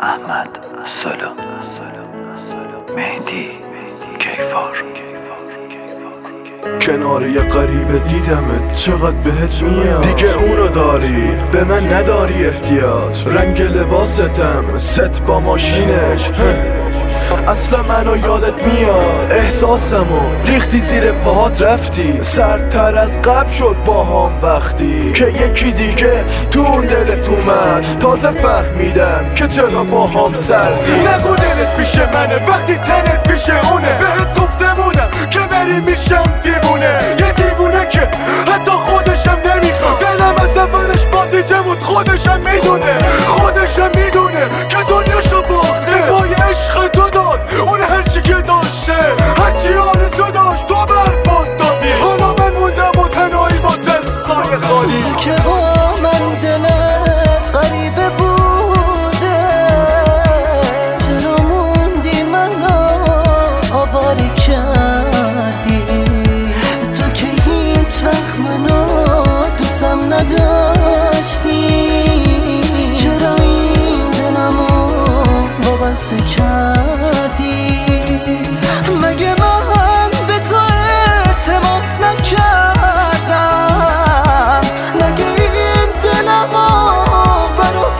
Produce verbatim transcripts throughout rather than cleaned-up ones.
احمد سلو مهدی کیفار. کنار یه غریبه دیدمت چقدر بهت میاد، دیگه اونو داری به من نداری احتیاج. رنگ لباستم ست با ماشینش اصلا منو یادت میاد، احساسمو ریختی زیر پاهات رفتی، سردتر از قبل شد با هم وقتی که یکی دیگه تو اون دلت اومد. تازه فهمیدم که چرا با هم سردی. نگو دلت پیش منه وقتی تنت پیش اونه، بهت گفتمونم که بری میشم دیوونه، یه دیوونه که حتی خودشم نمیخواد. دلم از اولش بازیچه بود، خودشم میدونه خودشم میدونه که دنیاشو باخته. پای عشق تو داد اون هرچی که داشته، هرچی آرزو داشت تو برباد دادی. حالا من موندم و تنهایی با دستای خالی. تو که با من دلت غریبه بوده، چرا موندی منو آواره کردی؟ تو که هیچ وقت منو دوستم نداشتی، چرا این دلمو وابسته کردی؟ مگه من به تو التماس نکردم؟ مگه این دلمو برات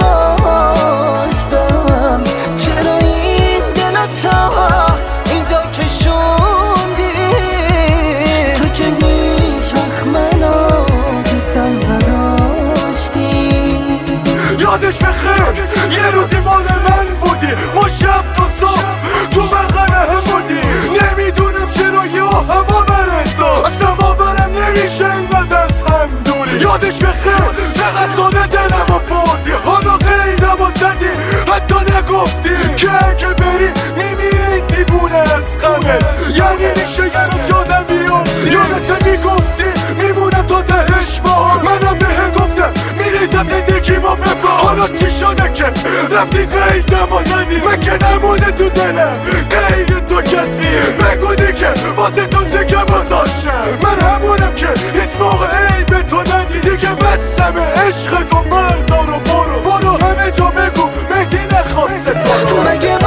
نذاشتم؟ چرا این دلتا اینجا کشوندی؟ تو که هیچ وقت منو دوستم نداشتی. یادش بخیر یه روزی مال من بودی، ما شب تا صبح تو بغل هم بودی. نمیدونم چرا یا هوا برت داد، اصلا باورم نمیشه انقدر از هم دوری. یادش بخیر چقدر ساده دلمو بردی، حالا قیدمو زدی حتی نگفتی که اگه بری میمیره این دیوونه از غمت. یعنی میشه یه روز یادم بیاد یادت میگفتی میمونم تا دهش بار. منم بهت گفتم میریزم زندگیمو ببار. حالا چی شده که رفتی قیدمو زدی؟ مگه نمونه تو دلم غیر تو کسی؟ بگو دیگه واسه تو چه که گذاشتم؟ من همونم که هیچ موقع عیب تو ندی. دیگه بسمه عشق تو مردارو برو برو همه جا بگو مهدی نخواسته تو. مگه